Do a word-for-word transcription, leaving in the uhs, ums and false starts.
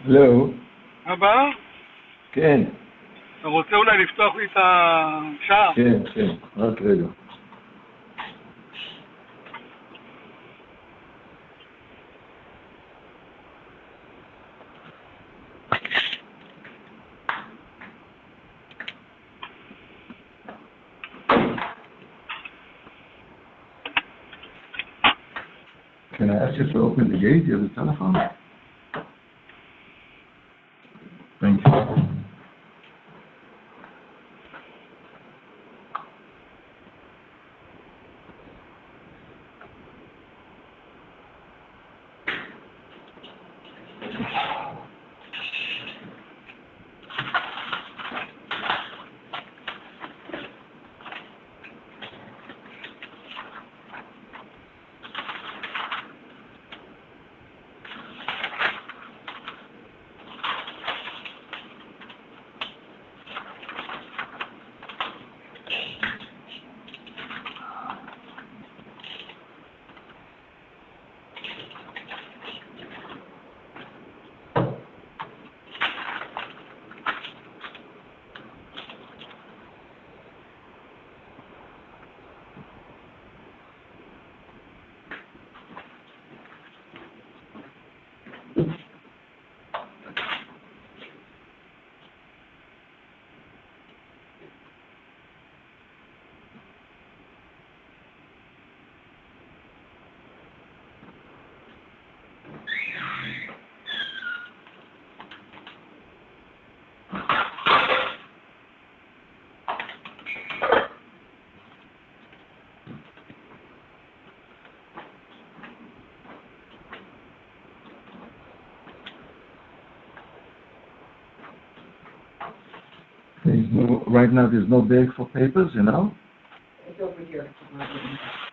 לא. אבא? כן. אתה רוצה אולי לפתוח לי את השער? כן, כן, רק רגע. Can I ask you to open the gate? You have a telephone? Thank you. There's no, right now there's no bag for papers, you know? It's over here.